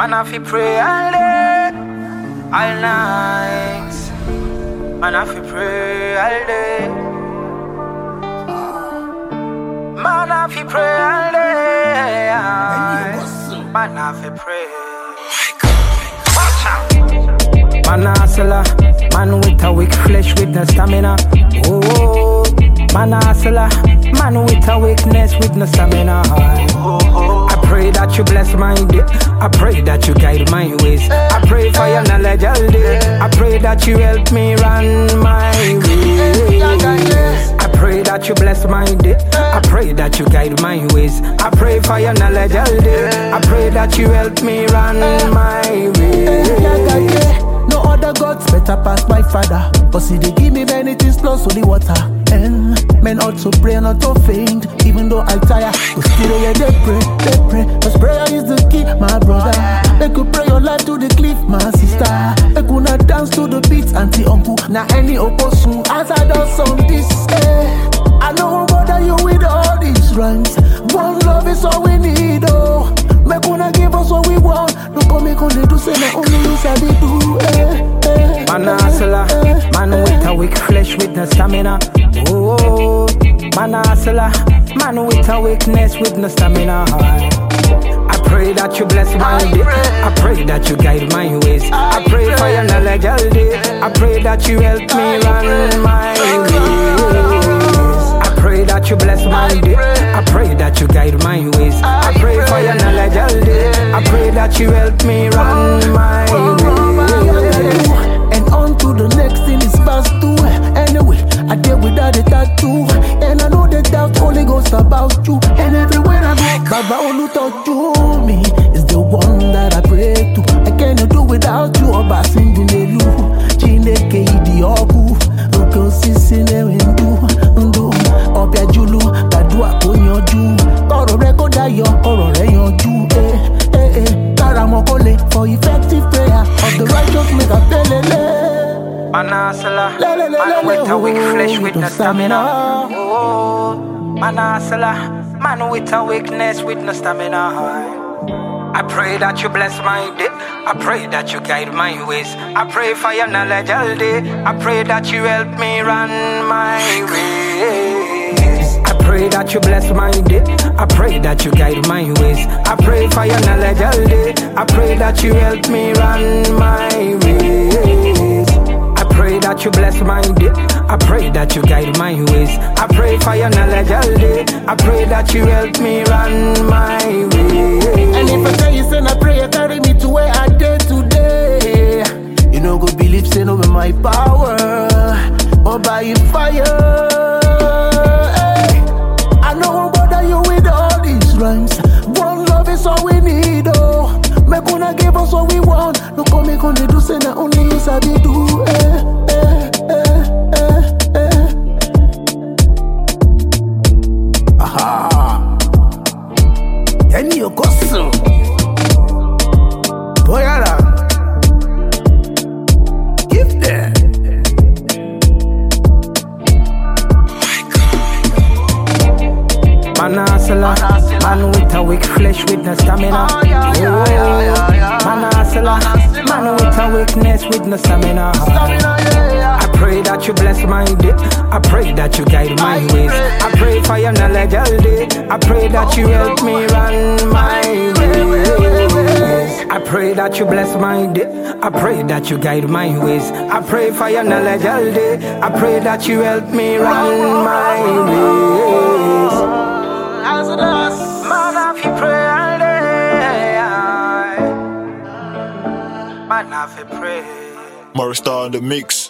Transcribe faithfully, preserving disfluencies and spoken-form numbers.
Man, I feel pray all day, all night. Man, I feel pray all day. Man, I feel pray all day. Man, I feel pray. Watch out. Man, a hustler, man with a weak flesh with no stamina. Oh, man, a hustler, man with a weakness with no stamina. Oh, I pray that you bless my day. I pray that you guide my ways. I pray for your knowledge all day. I pray that you help me run my ways. I pray that you bless my day. I pray that you guide my ways. I pray for your knowledge all day. I pray that you help me run my ways. No other gods better pass my father. But see they give me many things plus only water. And men also pray not to faint. Even though I tire, but still yeah, they pray, they pray. Cause prayer is the key, my brother. They could pray your life to the cliff, my sister. They could not dance to the beats, auntie, uncle. Now any opposition, as I do some this eh. I know bother you with all these rhymes. One love is all we need, oh. Make una give us what we want. No come make only do say na only you sabi do. Eh, eh, man a hustler, man with a weak flesh with no stamina. Oh, man a hustler, man with a weakness with no stamina. I pray that you bless my day. I pray that you guide my ways. I pray for your knowledge all day. I pray that you help me run my ways. I pray that you bless my day. I pray that you guide my ways. I pray for your knowledge all day. I pray that you help me run my ways. And on to the next thing is fast too. Anyway, I deal without a tattoo. And I know the doubt only goes about you. And everywhere I go, Baba only touch you. Me is the one that I pray to. I cannot do without you. Oba singing the lu. Chineke idi oku. Oko sisi ne windu. Ndu. Obia julu. Kadua konyoju. Toro reko dayo. Oro re yonju. Eh, eh, eh. Karamokole for effective prayer of the righteous make a pelele. Man a hustler, man with a weak flesh with no stamina. Oh, man a hustler, man with a weakness with no stamina. I pray that you bless my day. I pray that you guide my ways. I pray for your knowledge all day. I pray that you help me run my ways. I pray that you bless my day. I pray that you guide my ways. I pray for your knowledge all day. I pray that you help me run my ways. I pray that you bless my day. I pray that you guide my ways. I pray for your knowledge all day. I pray that you help me run my ways. And if I tell you, say I pray, carry me to where I did today. You know, go believe, say no with my power or by your fire. Hey, I know won't bother you with all these rhymes. One love is all we need, oh. Make una give us what we want. No come make on the do, say na only you sabi do. Eh, eh, eh, eh, eh. Aha. Any your costume. Boyala. Give them. Man a hustler, man with a weak flesh with no stamina. Oh, man a hustler, man with a weakness with no stamina. I pray that you bless my day. I pray that you guide my ways. I pray for your knowledge all day. I pray that you help me run my ways. I pray that you bless my day. I pray that you guide my ways. I pray for your knowledge all day. I pray that you help me run my ways. Man, I feel pray all day. Man, I feel pray. Morris Star in the mix.